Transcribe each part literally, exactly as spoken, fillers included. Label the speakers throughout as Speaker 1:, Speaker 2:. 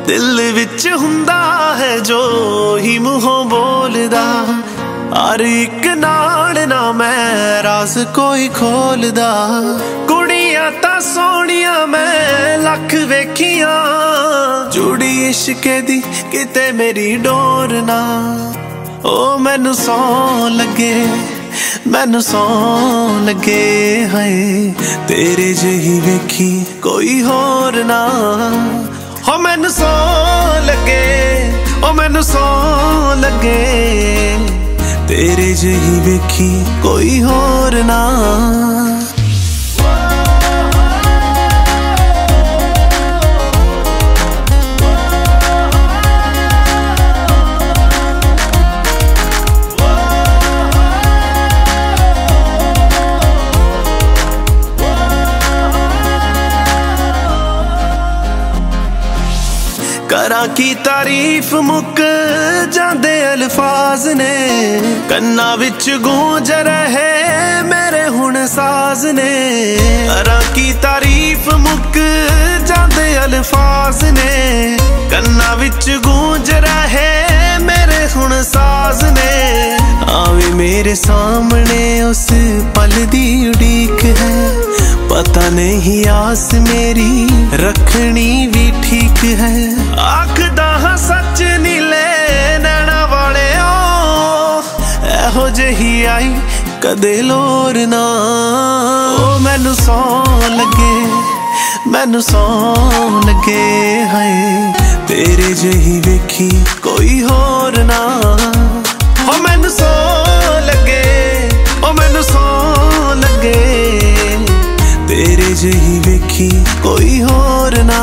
Speaker 1: दिल विच हुंदा है जो ही मुहों बोलदा, हर एक नाल ना मैं राज कोई खोलदा। कुड़ियां तां सोहणियां मैं लख वेखियां, जुड़ी इश्क दी किते मेरी डोर ना। ओ मैनू सौ लगे मैनू सौ लगे हाय, तेरे जही वेखी कोई होर ना। हो मैनू सौ लगे ओ मैनू सौ लगे, तेरे जही वेखी कोई होर ना। करा की तारीफ मुक जांदे अल्फाज ने, कन्ना विच गूंज रहे मेरे हुण साज ने। करा की तारीफ मुक जांदे अल्फाज ने, कन्ना विच गूंज रहे मेरे हुण साज ने। आवे मेरे सामने उस पल दी उड़ीक है, पता नहीं आस मेरी रखनी भी ठीक है। आखदा हां सच नीले नैना वाले ओ, एहो जही आई कदे लोर ना। ओ मैनू सौ लगे मैनू सौ लगे हाय, तेरे जही वेखी कोई होर ना। ओ मैनू सौ लगे ओ मैनू सौ लगे, तेरे जही वेखी कोई होर ना।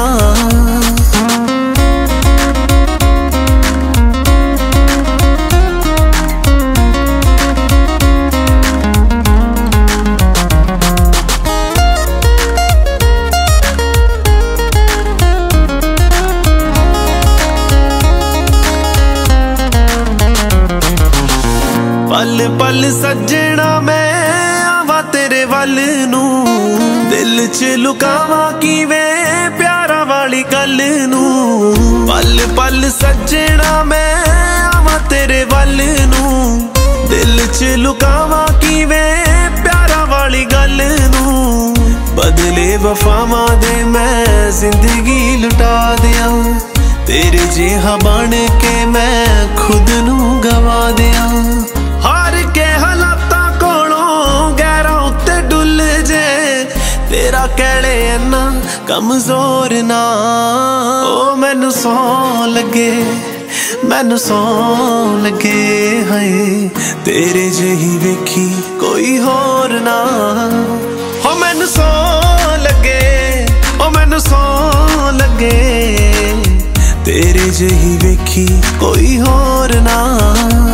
Speaker 1: पल पल सजना मैं आवा तेरे वल नू, दिल च लुकावा किवें प्यारा वाली गल नू। पल पल सजना मैं आवा तेरे वल नू, दिल च लुकावा किवें प्यारा वाली गल नू। बदले वफावां दे मैं जिंदगी लुटा दियां, तेरे जिहा बन के मैं खुद नू गवा दियां। हार के हालातां कोलों गैरां उत्ते डुल जे, तेरा कहले इन्ना कमजोर ना। ओ मैनू सौ लगे मैनू सौ लगे हाय, तेरे जही वेखी कोई होर ना। हो मैनू सौ लगे ओ मैनू सौ लगे, तेरे जही वेखी कोई होर ना।